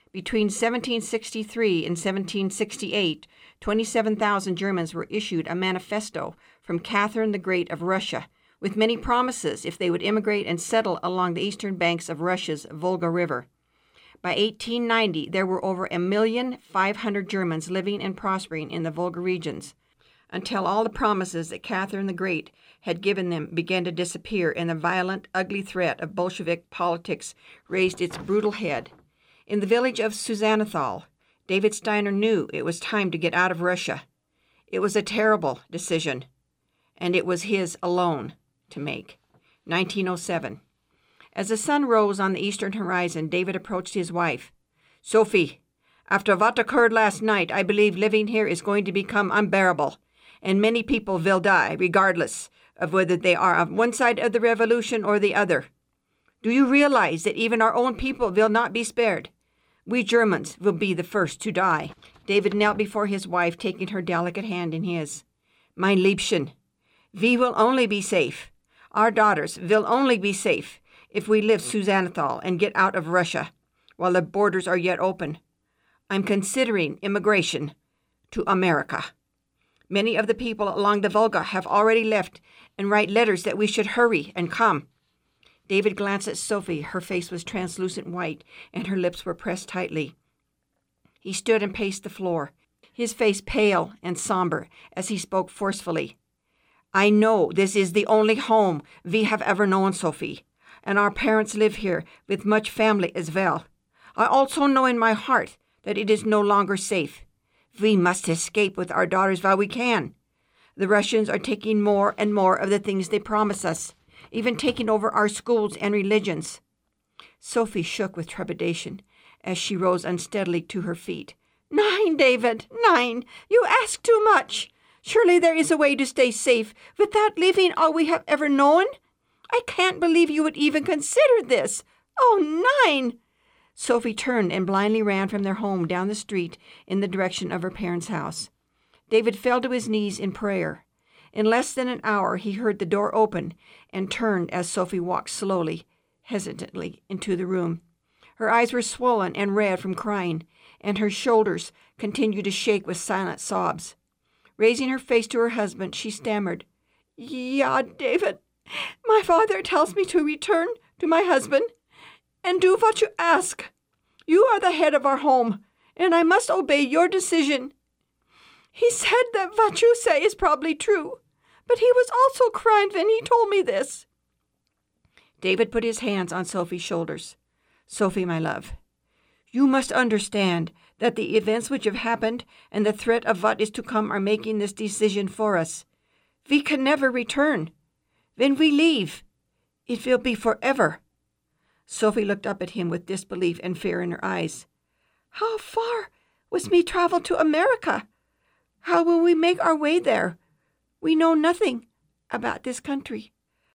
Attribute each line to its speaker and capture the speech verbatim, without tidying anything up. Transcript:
Speaker 1: Between seventeen sixty-three and seventeen sixty-eight, twenty-seven thousand Germans were issued a manifesto from Catherine the Great of Russia, with many promises if they would immigrate and settle along the eastern banks of Russia's Volga River. By eighteen ninety, there were over a million five hundred Germans living and prospering in the Volga regions, until all the promises that Catherine the Great had given them began to disappear and the violent, ugly threat of Bolshevik politics raised its brutal head. In the village of Susannathal, David Steiner knew it was time to get out of Russia. It was a terrible decision, and it was his alone to make. nineteen oh seven. As the sun rose on the eastern horizon, David approached his wife. "Sophie, after what occurred last night, I believe living here is going to become unbearable, and many people will die, regardless of whether they are on one side of the revolution or the other. Do you realize that even our own people will not be spared? We Germans will be the first to die." David knelt before his wife, taking her delicate hand in his. "Mein Liebchen, we will only be safe. Our daughters will only be safe if we leave Susannathal and get out of Russia while the borders are yet open. I'm considering immigration to America. Many of the people along the Volga have already left and write letters that we should hurry and come." David glanced at Sophie. Her face was translucent white, and her lips were pressed tightly. He stood and paced the floor, his face pale and somber as he spoke forcefully. "I know this is the only home we have ever known, Sophie, and our parents live here with much family as well. I also know in my heart that it is no longer safe. We must escape with our daughters while we can. The Russians are taking more and more of the things they promise us, even taking over our schools and religions." Sophie shook with trepidation as she rose unsteadily to her feet. "Nein, David, nein, you ask too much. Surely there is a way to stay safe without leaving all we have ever known. I can't believe you would even consider this. Oh, nein!" Sophie turned and blindly ran from their home down the street in the direction of her parents' house. David fell to his knees in prayer. In less than an hour, he heard the door open and turned as Sophie walked slowly, hesitantly, into the room. Her eyes were swollen and red from crying, and her shoulders continued to shake with silent sobs. Raising her face to her husband, she stammered, "Yeah, David, my father tells me to return to my husband and do what you ask. You are the head of our home, and I must obey your decision. He said that what you say is probably true, but he was also crying when he told me this." David put his hands on Sophie's shoulders. "Sophie, my love, you must understand that the events which have happened and the threat of what is to come are making this decision for us. We can never return. When we leave, it will be forever." Sophie looked up at him with disbelief and fear in her eyes. "How far must we travel to America? How will we make our way there? We know nothing about this country."